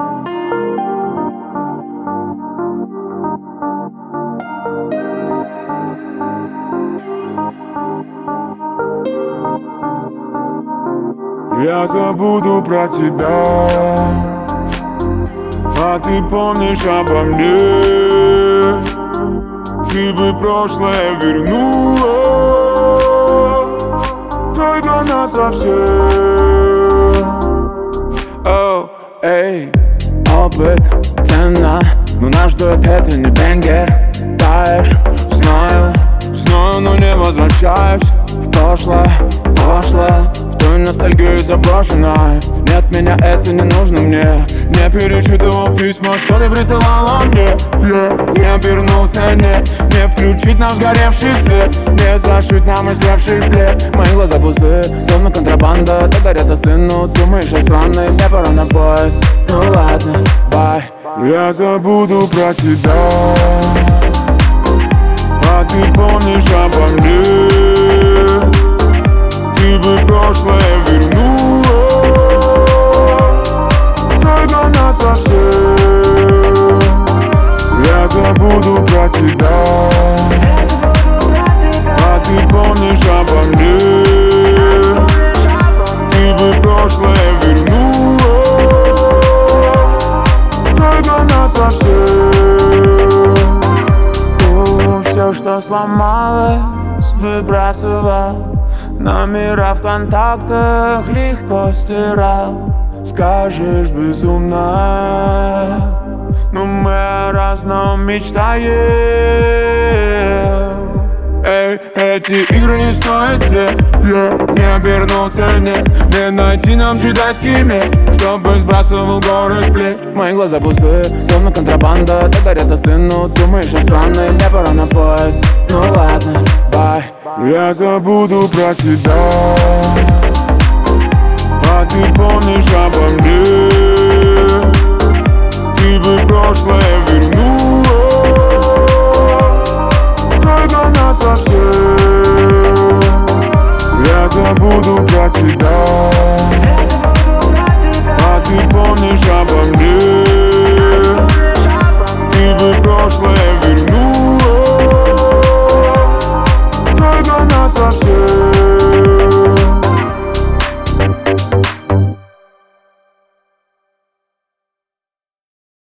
Я забуду про тебя, а ты помнишь обо мне. Ты бы прошлое вернула, только насовсем. Оу, эй, опыт, цена, но наш дуэт это не бенгер. Таешь, знаю, но не возвращаюсь в прошлое, в ту ностальгию заброшенной. Нет, меня это не нужно мне. Не перечитывал письма, что ты присылала мне. Не обернулся, нет, не включить наш сгоревший свет, не зашить нам изгревший плед. Мои глаза пустые, словно контрабанда. До горят остынут, думаешь, я странный. Мне пора на поезд, ну ладно, бай. Я забуду про тебя, а ты помнишь обо мне. Ты бы прошлое вернула, только насовсем. Я забуду про тебя, а ты помнишь обо мне. Ты бы прошлое вернула, только насовсем. Все, что сломалось, выбрасывал. Номера в контактах легко стирал. Скажешь, безумно, но мы о разном мечтаем. Эй, эти игры не стоят свет. Не обернулся, нет, не найти нам джедайский меч, чтобы сбрасывал горы с плеч. Мои глаза пустые, словно контрабанда. До горят остынут, думаешь, я странный. Мне пора на поезд, ну ладно, бай. Я забуду про тебя, а ты помнишь обо мне. Ты бы прошлое вернула, только насовсем. Я забуду про тебя, а ты помнишь обо мне.